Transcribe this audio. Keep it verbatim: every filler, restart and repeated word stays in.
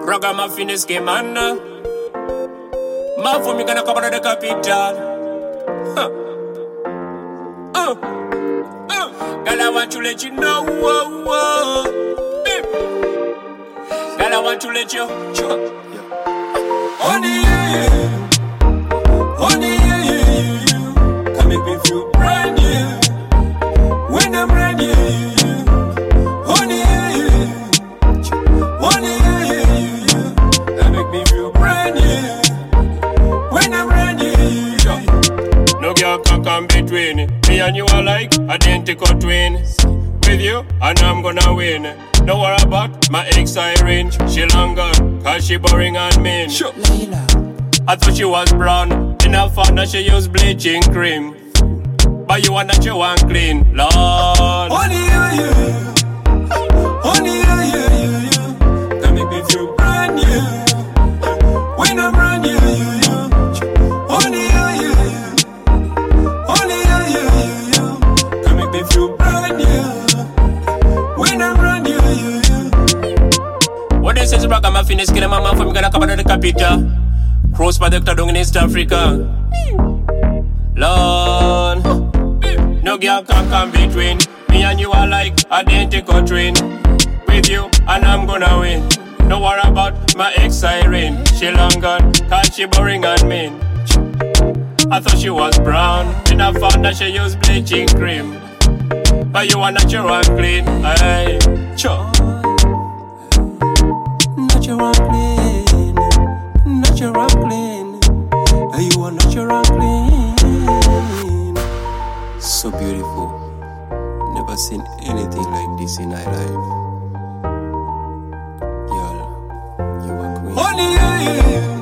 Ragamuffin is game man. Man for me gonna come out of the capital. Huh. Uh. Uh. Girl, I want to let you know. Whoa, whoa. Beep. Girl, I want to let you. Sure. Yeah. Honey, yeah, yeah. Honey, yeah, yeah, yeah, yeah. Can make me feel brand new. When I'm ready, yeah, yeah, yeah. Honey, yeah, yeah, yeah. Honey, yeah, yeah, yeah, yeah. That make me feel brand new. When I'm ready, yeah, yeah, yeah. No girl can come between me and you are like identical twins. With you, and I'm gonna win. Don't worry about my ex Irene. She long gone, cause she boring and mean. Sure. Layla. I thought she was brown. In I found that she used bleaching cream. But you want that you want clean, Lord. Honey, yeah, yeah. Honey, yeah, yeah, yeah, yeah. Can make me feel brand new. When I'm brand new, yeah, yeah. Honey, yeah, yeah, yeah. Honey, yeah, yeah, yeah, yeah. Can make me feel brand new. When I'm brand new, yeah, yeah. What they say is Ragamuffin is killing my man from gonna come out of the capital. Cross by Doctor down in East Africa. Lord, no girl can come between me and you are like identical twin. With you, and I'm gonna win. Don't worry about my ex Irene. She long gone, cause she boring and mean. I thought she was brown, then I found that she used bleaching cream. But you are natural and clean, hey, sure. Natural and clean, natural and clean. Hey, you are natural and clean. So beautiful. Never seen anything like this in my life. Girl, you are queen. Honey, yeah, yeah.